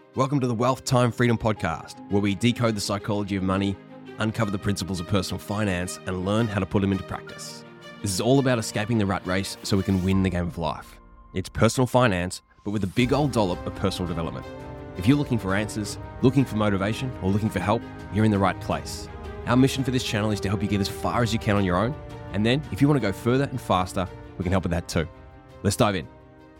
Welcome to the Wealth, Time, Freedom podcast, where we decode the psychology of money, uncover the principles of personal finance, and learn how to put them into practice. This is all about escaping the rat race so we can win the game of life. It's personal finance, but with a big old dollop of personal development. If you're looking for answers, looking for motivation, or looking for help, you're in the right place. Our mission for this channel is to help you get as far as you can on your own, and then if you want to go further and faster, we can help with that too. Let's dive in.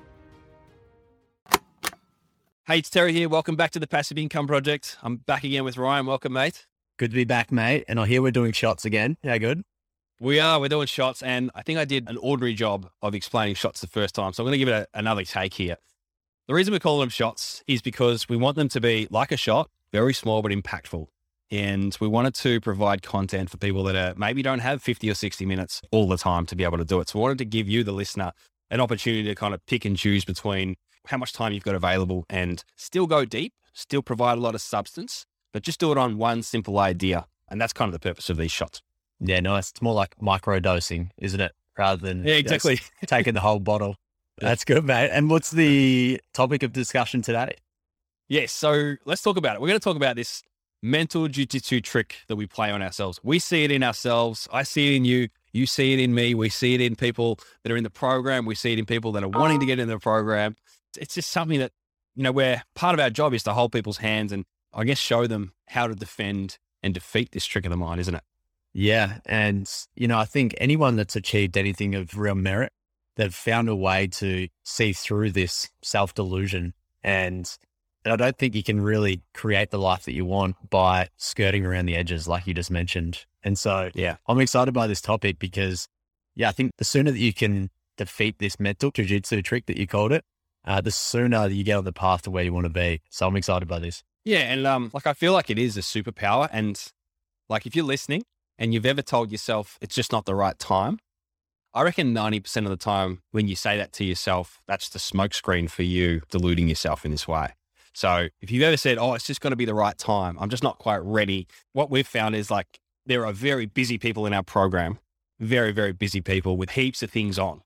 Hey, it's Terry here. Welcome back to the Passive Income Project. I'm back again with Ryan. Welcome, mate. Good to be back, mate. And I hear we're doing shots again. Yeah, good. We're doing shots, and I think I did an ordinary job of explaining shots the first time. So I'm going to give it another take here. The reason we call them shots is because we want them to be like a shot, very small but impactful. And we wanted to provide content for people that maybe don't have 50 or 60 minutes all the time to be able to do it. So we wanted to give you, the listener, an opportunity to kind of pick and choose between how much time you've got available and still go deep, still provide a lot of substance, but just do it on one simple idea. And that's kind of the purpose of these shots. Yeah, nice. It's more like micro dosing, isn't it? Rather than exactly taking the whole bottle. That's good, mate. And what's the topic of discussion today? Yes. So let's talk about it. We're going to talk about this mental jiu-jitsu trick that we play on ourselves. We see it in ourselves. I see it in you. You see it in me. We see it in people that are in the program. We see it in people that are wanting to get into the program. It's just something that, where part of our job is to hold people's hands and I guess show them how to defend and defeat this trick of the mind, isn't it? Yeah. And, I think anyone that's achieved anything of real merit, they've found a way to see through this self-delusion. And I don't think you can really create the life that you want by skirting around the edges like you just mentioned. And so I'm excited by this topic because, I think the sooner that you can defeat this mental jiu-jitsu trick that you called it, the sooner you get on the path to where you want to be. So I'm excited by this. Yeah. And I feel like it is a superpower. And if you're listening and you've ever told yourself it's just not the right time, I reckon 90% of the time when you say that to yourself, that's the smokescreen for you deluding yourself in this way. So if you've ever said, it's just got to be the right time, I'm just not quite ready. What we've found is there are very busy people in our program, very, very busy people with heaps of things on.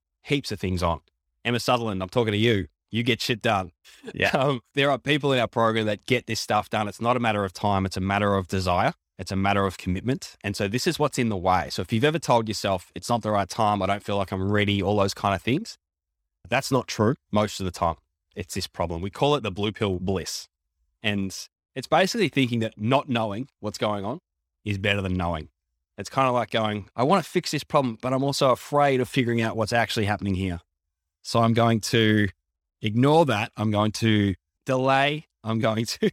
Emma Sutherland, I'm talking to you. You get shit done. Yeah. There are people in our program that get this stuff done. It's not a matter of time. It's a matter of desire. It's a matter of commitment. And so this is what's in the way. So if you've ever told yourself it's not the right time, I don't feel like I'm ready, all those kind of things, that's not true most of the time. It's this problem. We call it the blue pill bliss. And it's basically thinking that not knowing what's going on is better than knowing. It's kind of like going, I want to fix this problem, but I'm also afraid of figuring out what's actually happening here. So I'm going to ignore that. I'm going to delay. I'm going to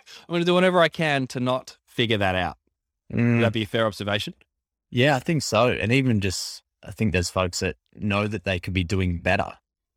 do whatever I can to not figure that out. Would that be a fair observation? Yeah, I think so. And even I think there's folks that know that they could be doing better.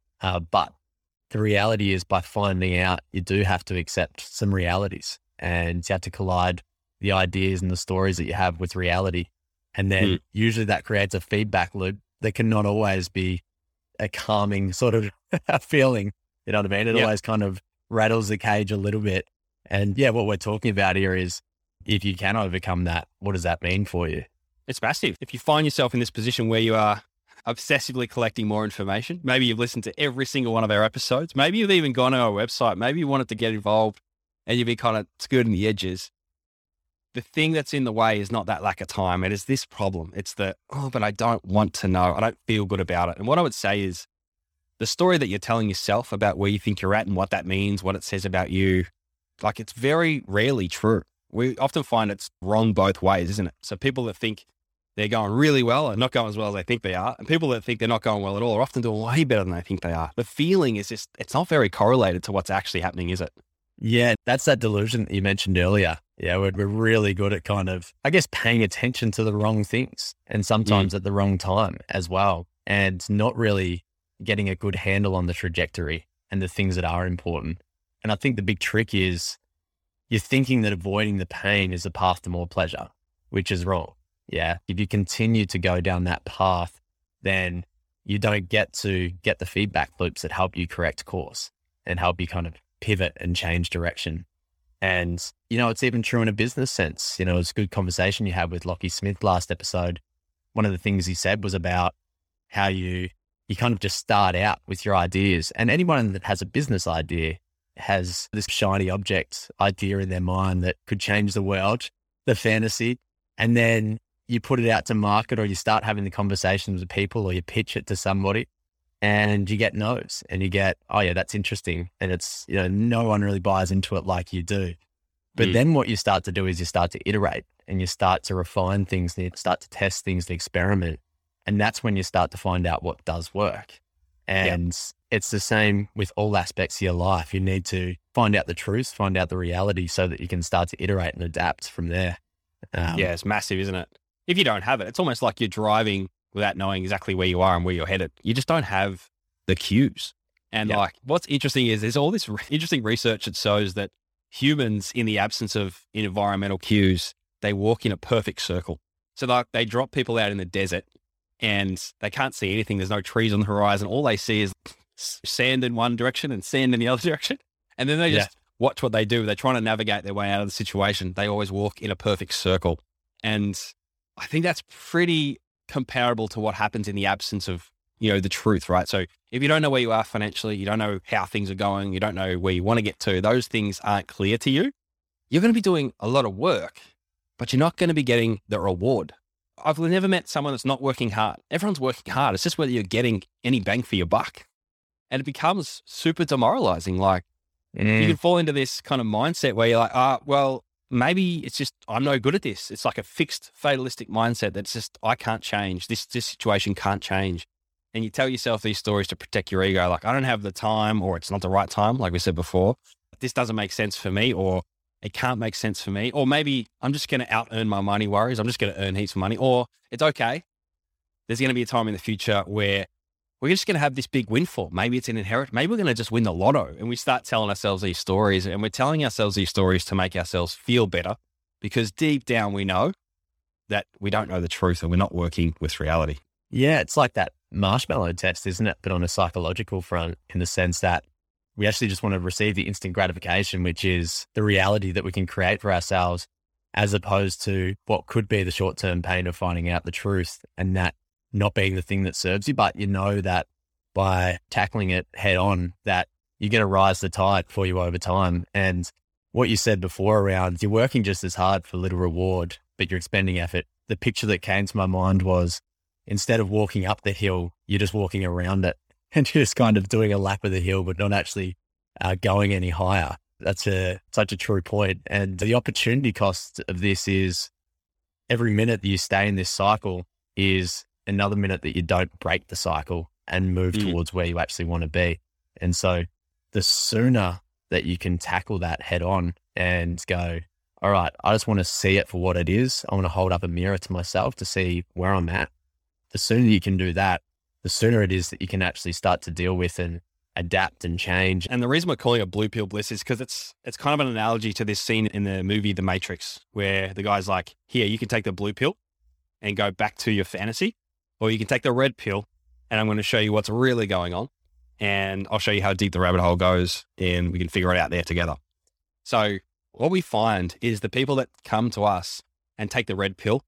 But the reality is by finding out, you do have to accept some realities and you have to collide the ideas and the stories that you have with reality. And then usually that creates a feedback loop that can not always be a calming sort of feeling. You know what I mean? It always kind of rattles the cage a little bit. And what we're talking about here is if you can overcome that, what does that mean for you? It's massive. If you find yourself in this position where you are obsessively collecting more information, maybe you've listened to every single one of our episodes, maybe you've even gone to our website, maybe you wanted to get involved and you've been kind of skirting the edges. The thing that's in the way is not that lack of time. It is this problem. It's the, but I don't want to know. I don't feel good about it. And what I would say is the story that you're telling yourself about where you think you're at and what that means, what it says about you, it's very rarely true. We often find it's wrong both ways, isn't it? So people that think they're going really well are not going as well as they think they are. And people that think they're not going well at all are often doing way better than they think they are. The feeling is just, it's not very correlated to what's actually happening, is it? Yeah, that's that delusion that you mentioned earlier. Yeah, we're really good at kind of, paying attention to the wrong things and sometimes at the wrong time as well, and not really getting a good handle on the trajectory and the things that are important. And I think the big trick is you're thinking that avoiding the pain is a path to more pleasure, which is wrong. Yeah. If you continue to go down that path, then you don't get to get the feedback loops that help you correct course and help you kind of pivot and change direction. And, it's even true in a business sense. It's a good conversation you had with Lockie Smith last episode. One of the things he said was about how you kind of just start out with your ideas. And anyone that has a business idea, has this shiny object idea in their mind that could change the world, the fantasy, and then you put it out to market or you start having the conversations with people or you pitch it to somebody and you get no's and you get, oh yeah, that's interesting. And it's, no one really buys into it like you do. But then what you start to do is you start to iterate and you start to refine things, and you start to test things, to experiment. And that's when you start to find out what does work. And it's the same with all aspects of your life. You need to find out the truth, find out the reality so that you can start to iterate and adapt from there. It's massive, isn't it? If you don't have it, it's almost like you're driving without knowing exactly where you are and where you're headed. You just don't have the cues. And like, what's interesting is there's all this interesting research that shows that humans, in the absence of environmental cues, they walk in a perfect circle. So like they drop people out in the desert and they can't see anything. There's no trees on the horizon. All they see is sand in one direction and sand in the other direction. And then they just watch what they do. They're trying to navigate their way out of the situation. They always walk in a perfect circle. And I think that's pretty comparable to what happens in the absence of, the truth, right? So if you don't know where you are financially, you don't know how things are going, you don't know where you want to get to, those things aren't clear to you, you're going to be doing a lot of work, but you're not going to be getting the reward. I've never met someone that's not working hard. Everyone's working hard. It's just whether you're getting any bang for your buck. And it becomes super demoralizing. Like you can fall into this kind of mindset where you're like, well, maybe it's just, I'm no good at this. It's like a fixed fatalistic mindset that's just, I can't change. This situation can't change. And you tell yourself these stories to protect your ego. Like, I don't have the time, or it's not the right time. Like we said before, this doesn't make sense for me, or it can't make sense for me. Or maybe I'm just going to out earn my money worries. I'm just going to earn heaps of money, or it's okay. There's going to be a time in the future where we're just going to have this big windfall. Maybe it's an inheritance. Maybe we're going to just win the lotto. And we start telling ourselves these stories, and we're telling ourselves these stories to make ourselves feel better, because deep down we know that we don't know the truth and we're not working with reality. Yeah, it's like that marshmallow test, isn't it? But on a psychological front, in the sense that we actually just want to receive the instant gratification, which is the reality that we can create for ourselves, as opposed to what could be the short-term pain of finding out the truth and that not being the thing that serves you. But you know that by tackling it head on, that you're going to rise the tide for you over time. And what you said before around you're working just as hard for little reward, but you're expending effort. The picture that came to my mind was, instead of walking up the hill, you're just walking around it and just kind of doing a lap of the hill, but not actually going any higher. That's such a true point. And the opportunity cost of this is every minute that you stay in this cycle is another minute that you don't break the cycle and move towards where you actually want to be. And so the sooner that you can tackle that head on and go, all right, I just want to see it for what it is. I want to hold up a mirror to myself to see where I'm at. The sooner you can do that, the sooner it is that you can actually start to deal with and adapt and change. And the reason we're calling it blue pill bliss is because it's kind of an analogy to this scene in the movie The Matrix, where the guy's like, here, you can take the blue pill and go back to your fantasy, or you can take the red pill and I'm going to show you what's really going on. And I'll show you how deep the rabbit hole goes and we can figure it out there together. So what we find is the people that come to us and take the red pill,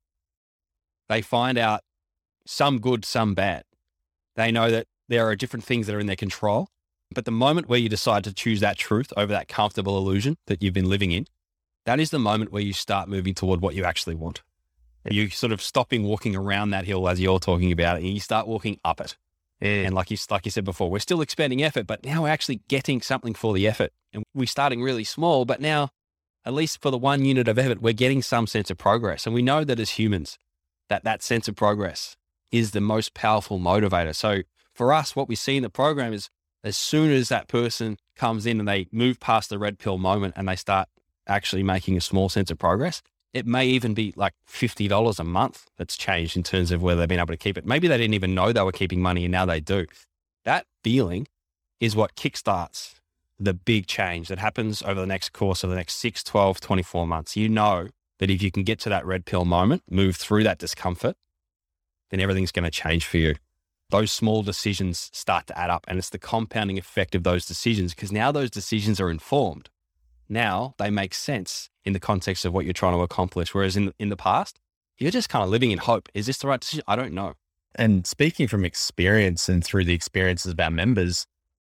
they find out some good, some bad. They know that there are different things that are in their control. But the moment where you decide to choose that truth over that comfortable illusion that you've been living in, that is the moment where you start moving toward what you actually want. You sort of stopping walking around that hill as you're talking about it, and you start walking up it. And like you said before, we're still expending effort, but now we're actually getting something for the effort. And we're starting really small, but now, at least for the 1 unit of effort, we're getting some sense of progress. And we know that as humans, that sense of progress is the most powerful motivator. So for us, what we see in the program is as soon as that person comes in and they move past the red pill moment and they start actually making a small sense of progress, it may even be like $50 a month that's changed in terms of whether they've been able to keep it. Maybe they didn't even know they were keeping money and now they do. That feeling is what kickstarts the big change that happens over the next course of the next 6, 12, 24 months. You know that if you can get to that red pill moment, move through that discomfort, then everything's going to change for you. Those small decisions start to add up, and it's the compounding effect of those decisions, because now those decisions are informed. Now they make sense in the context of what you're trying to accomplish. Whereas in the past, you're just kind of living in hope. Is this the right decision? I don't know. And speaking from experience and through the experiences of our members,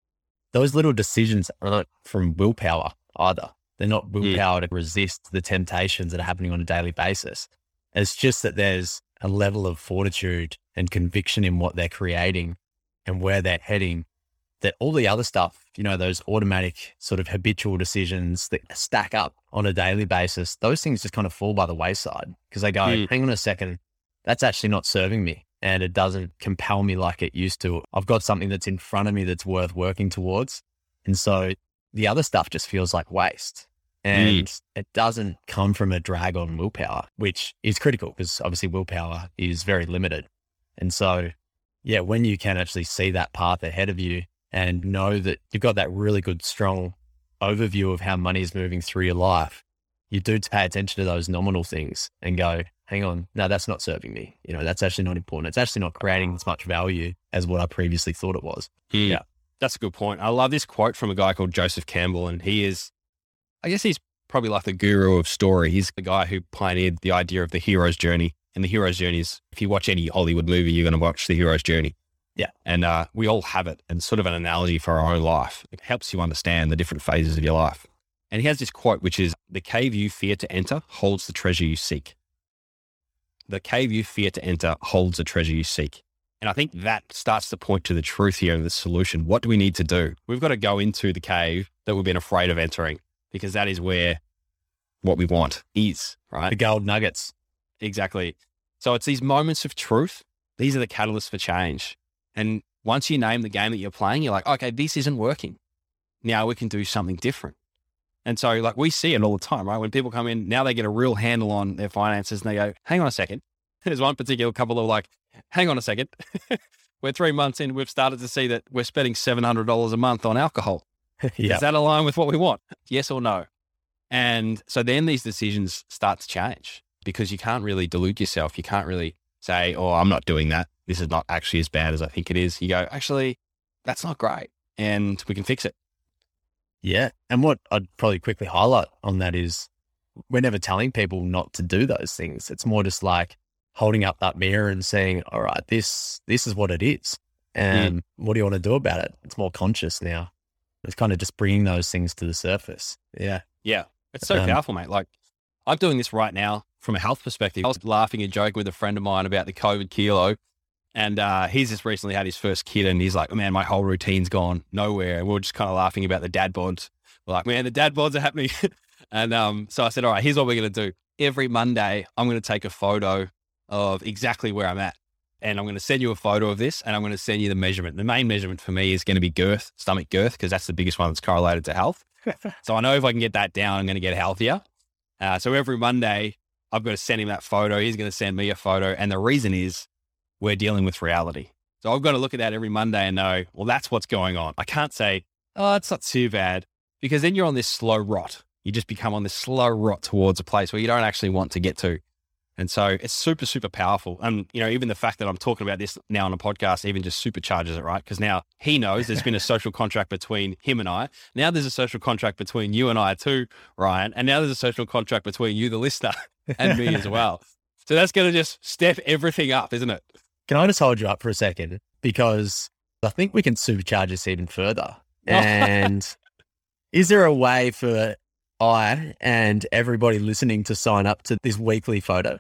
those little decisions aren't from willpower either. They're not willpower to resist the temptations that are happening on a daily basis. It's just that there's a level of fortitude and conviction in what they're creating and where they're heading, that all the other stuff, those automatic sort of habitual decisions that stack up on a daily basis, those things just kind of fall by the wayside because they go, hang on a second, that's actually not serving me. And it doesn't compel me like it used to. I've got something that's in front of me that's worth working towards. And so the other stuff just feels like waste. And it doesn't come from a drag on willpower, which is critical because obviously willpower is very limited. And so, yeah, when you can actually see that path ahead of you and know that you've got that really good, strong overview of how money is moving through your life, you do pay attention to those nominal things and go, hang on, no, that's not serving me. That's actually not important. It's actually not creating as much value as what I previously thought it was. Yeah, that's a good point. I love this quote from a guy called Joseph Campbell, and he's probably like the guru of story. He's the guy who pioneered the idea of the hero's journey. And the hero's journey is, if you watch any Hollywood movie, you're going to watch the hero's journey. Yeah. And we all have it, and sort of an analogy for our own life. It helps you understand the different phases of your life. And he has this quote, which is, the cave you fear to enter holds the treasure you seek. The cave you fear to enter holds the treasure you seek. And I think that starts to point to the truth here and the solution. What do we need to do? We've got to go into the cave that we've been afraid of entering, because that is where what we want is, right? The gold nuggets. Exactly. So it's these moments of truth. These are the catalysts for change. And once you name the game that you're playing, you're like, okay, this isn't working. Now we can do something different. And so like we see it all the time, right? When people come in, now they get a real handle on their finances and they go, hang on a second. There's one particular couple of like, hang on a second. We're 3 months in, we've started to see that we're spending $700 a month on alcohol. Does that align with what we want? Yes or no? And so then these decisions start to change because you can't really delude yourself. You can't really say, oh, I'm not doing that. This is not actually as bad as I think it is. You go, actually, that's not great. And we can fix it. Yeah. And what I'd probably quickly highlight on that is we're never telling people not to do those things. It's more just like holding up that mirror and saying, all right, this is what it is. And what do you want to do about it? It's more conscious now. It's kind of just bringing those things to the surface. Yeah. Yeah. It's so powerful, mate. Like I'm doing this right now from a health perspective. I was laughing and joking with a friend of mine about the COVID kilo. And he's just recently had his first kid and he's like, oh, man, my whole routine's gone nowhere. And we were just kind of laughing about the dad bods. We're like, man, the dad bods are happening. And so I said, all right, here's what we're going to do. Every Monday, I'm going to take a photo of exactly where I'm at. And I'm going to send you a photo of this and I'm going to send you the measurement. The main measurement for me is going to be girth, stomach girth, because that's the biggest one that's correlated to health. So I know if I can get that down, I'm going to get healthier. So every Monday, I've got to send him that photo. He's going to send me a photo. And the reason is we're dealing with reality. So I've got to look at that every Monday and know, well, that's what's going on. I can't say, oh, it's not too bad, because then you're on this slow rot. You just become on this slow rot towards a place where you don't actually want to get to. And so it's super, super powerful. And, even the fact that I'm talking about this now on a podcast even just supercharges it, right? Because now he knows there's been a social contract between him and I. Now there's a social contract between you and I too, Ryan. And now there's a social contract between you, the listener, and me as well. So that's going to just step everything up, isn't it? Can I just hold you up for a second? Because I think we can supercharge this even further. And is there a way for I and everybody listening to sign up to this weekly photo?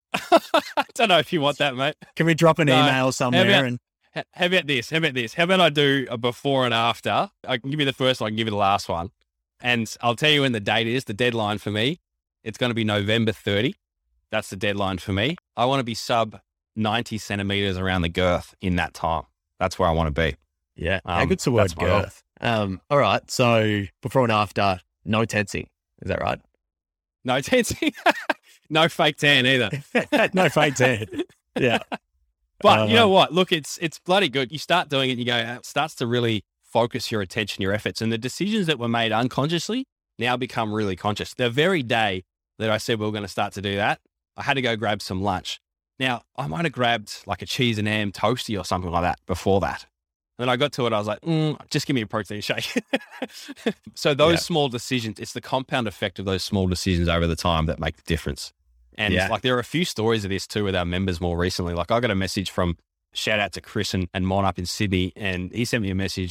I don't know if you want that, mate. Can we drop an email somewhere? How about this? How about I do a before and after? I can give you the first one, I can give you the last one. And I'll tell you when the date is, the deadline for me. It's going to be November 30. That's the deadline for me. I want to be sub 90 centimeters around the girth in that time. That's where I want to be. Yeah. How good's the word girth? All right. So before and after, no tensing. Is that right? No tensing. No fake tan either. No fake tan. Yeah. But you know what? Look, it's bloody good. You start doing it and you go, it starts to really focus your attention, your efforts, and the decisions that were made unconsciously now become really conscious. The very day that I said we were going to start to do that, I had to go grab some lunch. Now, I might have grabbed like a cheese and ham toasty or something like that before that. And then I got to it, I was like, just give me a protein shake. So those small decisions, it's the compound effect of those small decisions over the time that make the difference. And like there are a few stories of this too with our members more recently. Like I got a message from, shout out to Chris and Mon up in Sydney, and he sent me a message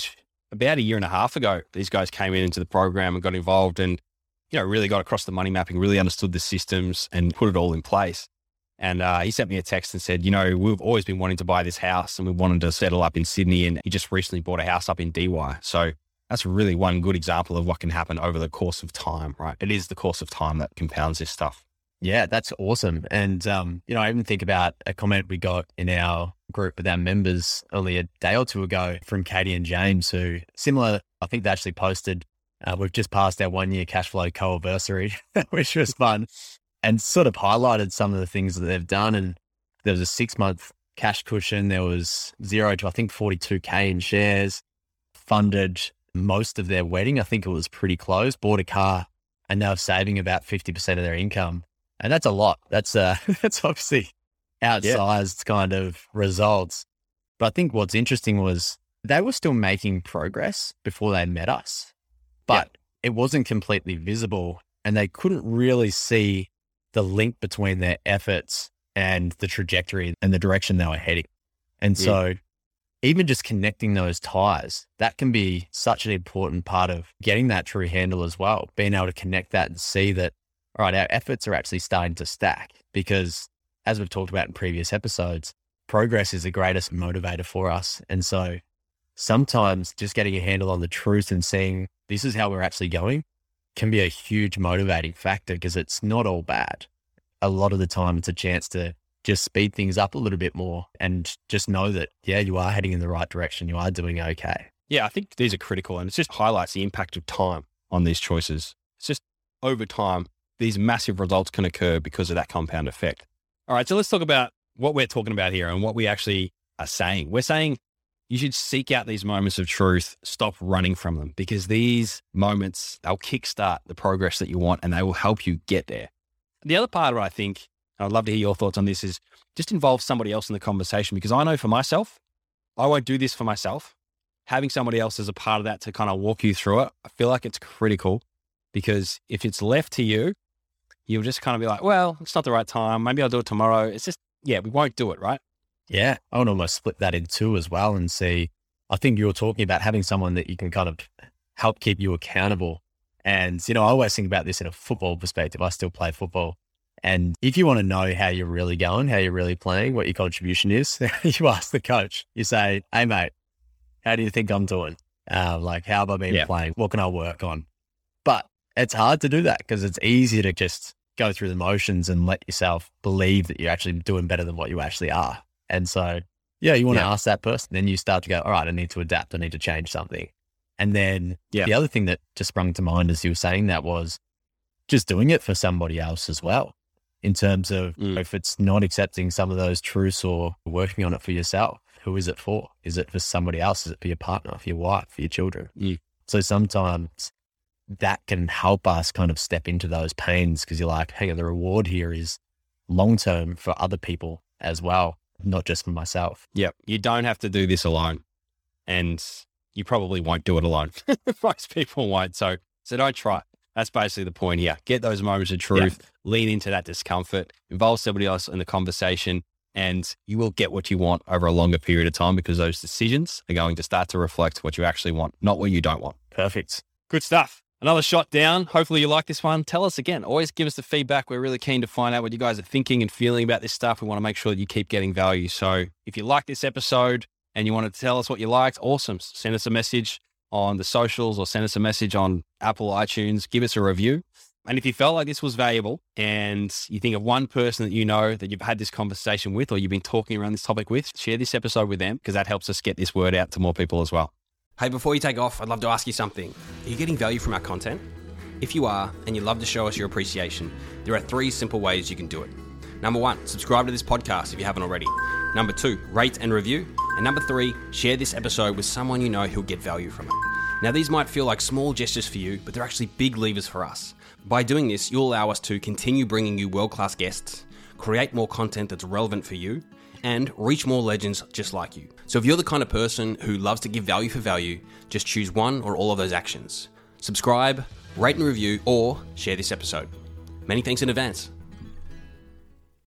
about a year and a half ago, these guys came into the program and got involved and, really got across the money mapping, really understood the systems and put it all in place. And he sent me a text and said, we've always been wanting to buy this house and we wanted to settle up in Sydney, and he just recently bought a house up in DY. So that's really one good example of what can happen over the course of time, right? It is the course of time that compounds this stuff. Yeah, that's awesome. And, I even think about a comment we got in our group with our members only a day or two ago from Katie and James, who similar, I think they actually posted, we've just passed our 1 year cash flow co-anniversary, which was fun, and sort of highlighted some of the things that they've done. And there was a 6-month cash cushion. There was 0 to, I think, 42K in shares, funded most of their wedding. I think it was pretty close, bought a car, and they were saving about 50% of their income. And that's a lot. That's that's obviously outsized kind of results. But I think what's interesting was they were still making progress before they met us, but it wasn't completely visible, and they couldn't really see the link between their efforts and the trajectory and the direction they were heading. And so even just connecting those ties, that can be such an important part of getting that true handle as well, being able to connect that and see that, all right, our efforts are actually starting to stack, because as we've talked about in previous episodes, progress is the greatest motivator for us. And so sometimes just getting a handle on the truth and seeing this is how we're actually going can be a huge motivating factor, because it's not all bad. A lot of the time it's a chance to just speed things up a little bit more and just know that, you are heading in the right direction. You are doing okay. Yeah, I think these are critical, and it just highlights the impact of time on these choices. It's just over time, these massive results can occur because of that compound effect. All right, so let's talk about what we're talking about here and what we actually are saying. We're saying you should seek out these moments of truth, stop running from them, because these moments, they'll kickstart the progress that you want and they will help you get there. The other part of it, I think, and I'd love to hear your thoughts on this, is just involve somebody else in the conversation, because I know for myself, I won't do this for myself. Having somebody else as a part of that to kind of walk you through it, I feel like it's critical, because if it's left to you, you'll just kind of be like, well, it's not the right time. Maybe I'll do it tomorrow. It's just, we won't do it, right? Yeah. I would almost split that in two as well and see, I think you were talking about having someone that you can kind of help keep you accountable. And, I always think about this in a football perspective. I still play football. And if you want to know how you're really going, how you're really playing, what your contribution is, you ask the coach. You say, hey, mate, how do you think I'm doing? How have I been playing? What can I work on? But it's hard to do that, because it's easy to just go through the motions and let yourself believe that you're actually doing better than what you actually are. And so, you want to ask that person, then you start to go, all right, I need to adapt. I need to change something. And then the other thing that just sprung to mind as you were saying that was just doing it for somebody else as well, in terms of if it's not accepting some of those truths or working on it for yourself, who is it for? Is it for somebody else? Is it for your partner, for your wife, for your children? So sometimes that can help us kind of step into those pains, because you're like, hang on, the reward here is long-term for other people as well, not just for myself. Yep. You don't have to do this alone, and you probably won't do it alone. Most people won't. So don't try. That's basically the point here. Get those moments of truth, lean into that discomfort, involve somebody else in the conversation, and you will get what you want over a longer period of time, because those decisions are going to start to reflect what you actually want, not what you don't want. Perfect. Good stuff. Another shot down. Hopefully you like this one. Tell us again. Always give us the feedback. We're really keen to find out what you guys are thinking and feeling about this stuff. We want to make sure that you keep getting value. So if you like this episode and you want to tell us what you liked, awesome. Send us a message on the socials or send us a message on Apple, iTunes. Give us a review. And if you felt like this was valuable and you think of one person that you know that you've had this conversation with, or you've been talking around this topic with, share this episode with them, because that helps us get this word out to more people as well. Hey, before you take off, I'd love to ask you something. Are you getting value from our content? If you are, and you'd love to show us your appreciation, there are 3 simple ways you can do it. Number 1, subscribe to this podcast if you haven't already. Number 2, rate and review. And number 3, share this episode with someone you know who'll get value from it. Now, these might feel like small gestures for you, but they're actually big levers for us. By doing this, you'll allow us to continue bringing you world-class guests, create more content that's relevant for you, and reach more legends just like you. So if you're the kind of person who loves to give value for value, just choose one or all of those actions. Subscribe, rate and review, or share this episode. Many thanks in advance.